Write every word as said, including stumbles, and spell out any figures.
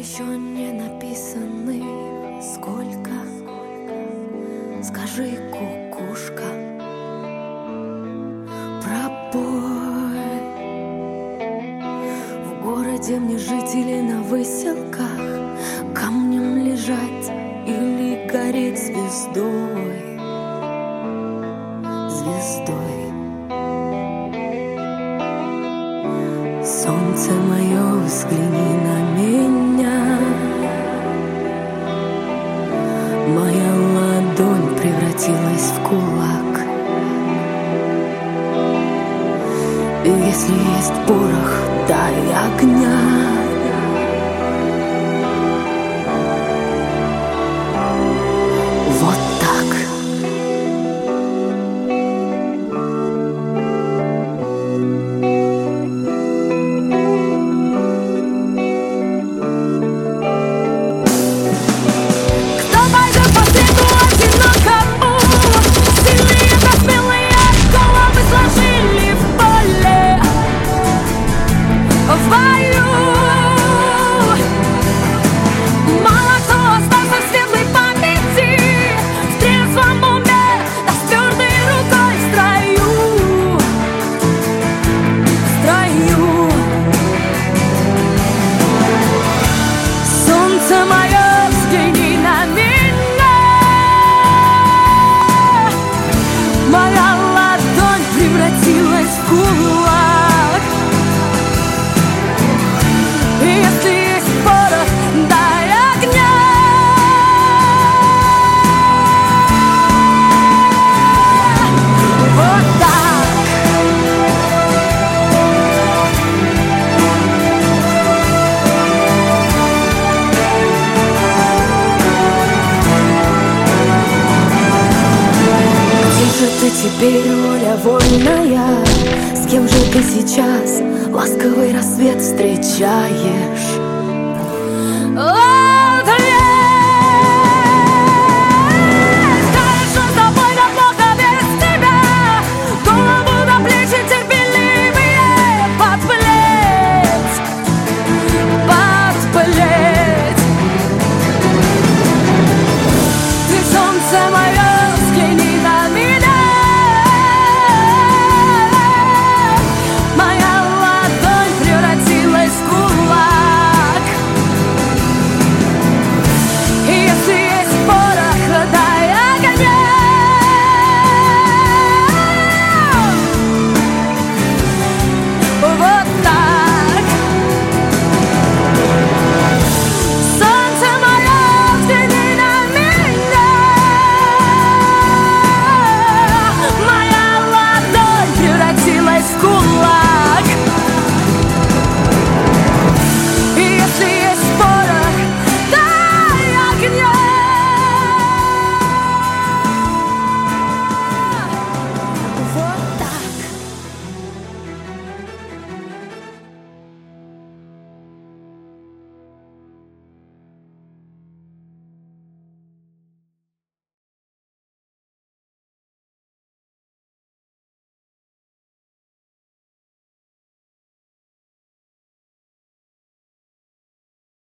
еще не написаны. Сколько? Скажи, кукушка, пробой. В городе мне жить или на выселках, камнем лежать или гореть звездой, звездой. Солнце мое, взгляни на меня. Моя ладонь превратилась в кулак. И если есть порох, дай огня. Вот так. Ты теперь воля вольная? С кем же ты сейчас ласковый рассвет встречаешь?